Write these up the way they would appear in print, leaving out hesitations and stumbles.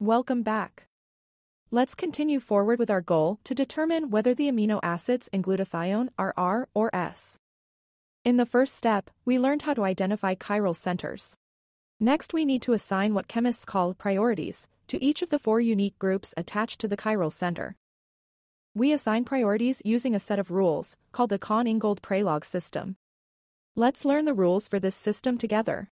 Welcome back. Let's continue forward with our goal to determine whether the amino acids in glutathione are R or S. In the first step, we learned how to identify chiral centers. Next, we need to assign what chemists call priorities to each of the 4 unique groups attached to the chiral center. We assign priorities using a set of rules called the Kohn-Ingold-Prelog system. Let's learn the rules for this system together.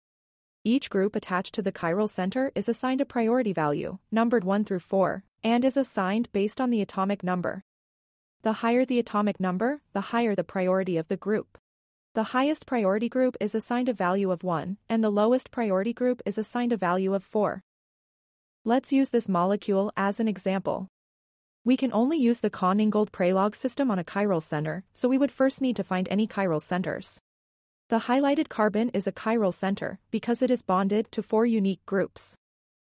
Each group attached to the chiral center is assigned a priority value, numbered 1 through 4, and is assigned based on the atomic number. The higher the atomic number, the higher the priority of the group. The highest priority group is assigned a value of 1, and the lowest priority group is assigned a value of 4. Let's use this molecule as an example. We can only use the Kohn-Ingold-Prelog system on a chiral center, so we would first need to find any chiral centers. The highlighted carbon is a chiral center because it is bonded to 4 unique groups.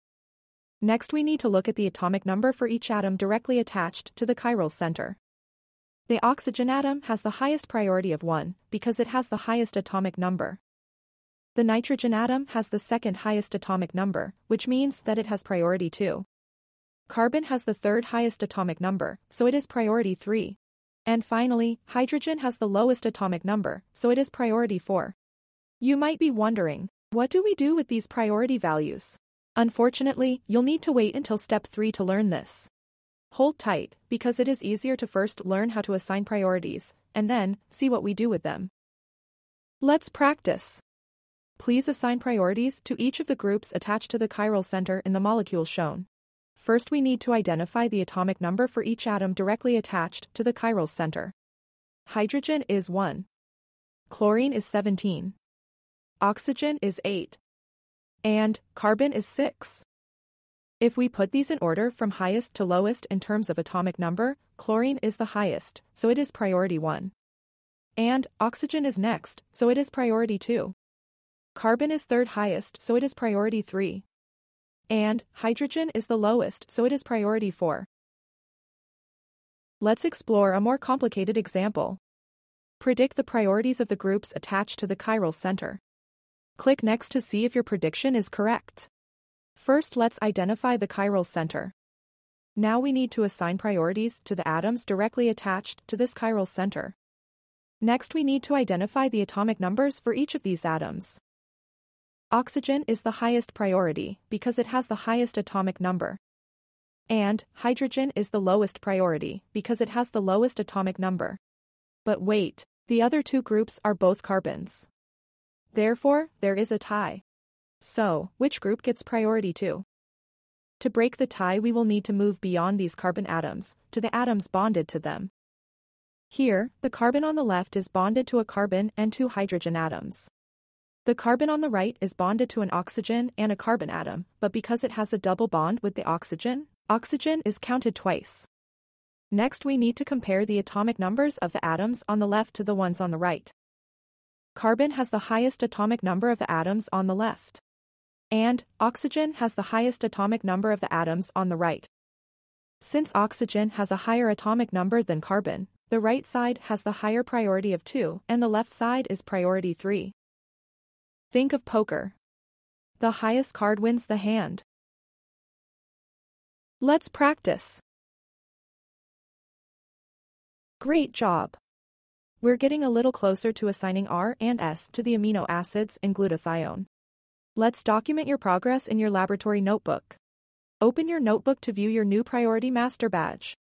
Next, we need to look at the atomic number for each atom directly attached to the chiral center. The oxygen atom has the highest priority of 1 because it has the highest atomic number. The nitrogen atom has the second highest atomic number, which means that it has priority 2. Carbon has the third highest atomic number, so it is priority 3. And finally, hydrogen has the lowest atomic number, so it is priority 4. You might be wondering, what do we do with these priority values? Unfortunately, you'll need to wait until step 3 to learn this. Hold tight, because it is easier to first learn how to assign priorities, and then see what we do with them. Let's practice. Please assign priorities to each of the groups attached to the chiral center in the molecule shown. First, we need to identify the atomic number for each atom directly attached to the chiral center. Hydrogen is 1. Chlorine is 17. Oxygen is 8. And carbon is 6. If we put these in order from highest to lowest in terms of atomic number, chlorine is the highest, so it is priority 1. And oxygen is next, so it is priority 2. Carbon is third highest, so it is priority 3. And hydrogen is the lowest, so it is priority 4. Let's explore a more complicated example. Predict the priorities of the groups attached to the chiral center. Click next to see if your prediction is correct. First, let's identify the chiral center. Now we need to assign priorities to the atoms directly attached to this chiral center. Next, we need to identify the atomic numbers for each of these atoms. Oxygen is the highest priority because it has the highest atomic number. And hydrogen is the lowest priority because it has the lowest atomic number. But wait, the other 2 groups are both carbons. Therefore, there is a tie. So, which group gets priority 2? To break the tie, we will need to move beyond these carbon atoms to the atoms bonded to them. Here, the carbon on the left is bonded to a carbon and 2 hydrogen atoms. The carbon on the right is bonded to an oxygen and a carbon atom, but because it has a double bond with the oxygen, oxygen is counted twice. Next, we need to compare the atomic numbers of the atoms on the left to the ones on the right. Carbon has the highest atomic number of the atoms on the left. And oxygen has the highest atomic number of the atoms on the right. Since oxygen has a higher atomic number than carbon, the right side has the higher priority of 2 and the left side is priority 3. Think of poker. The highest card wins the hand. Let's practice. Great job. We're getting a little closer to assigning R and S to the amino acids in glutathione. Let's document your progress in your laboratory notebook. Open your notebook to view your new priority master badge.